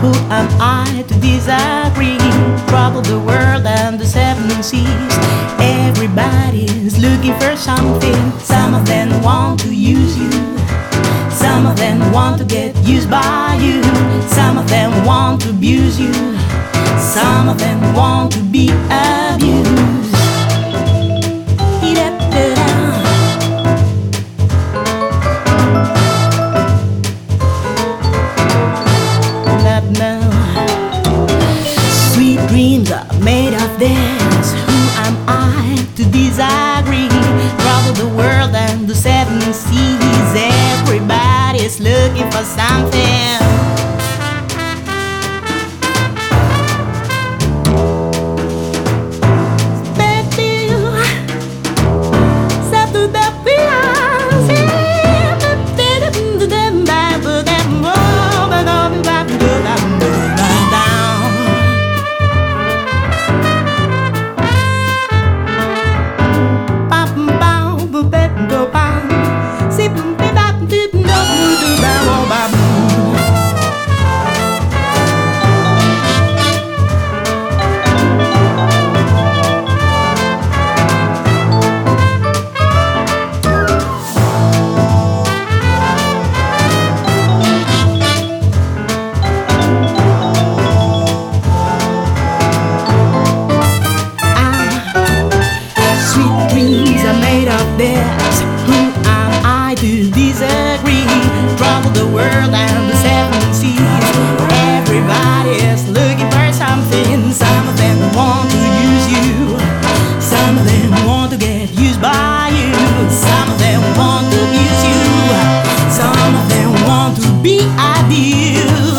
Who am I to disagree? Trouble the world and the seven seas. Everybody's looking for something. Some of them want to use you. Some of them want to get used by you. Some of them want to abuse you. Some of them want to be abused. Sweet dreams are made of this. Who am I to disagree? Trouble the world and the seven seas. Everybody's looking for something. This. Who am I to disagree? Trouble the world and the seven seas. Everybody is looking for something. Some of them want to use you. Some of them want to get used by you. Some of them want to abuse you. Some of them want to be abused.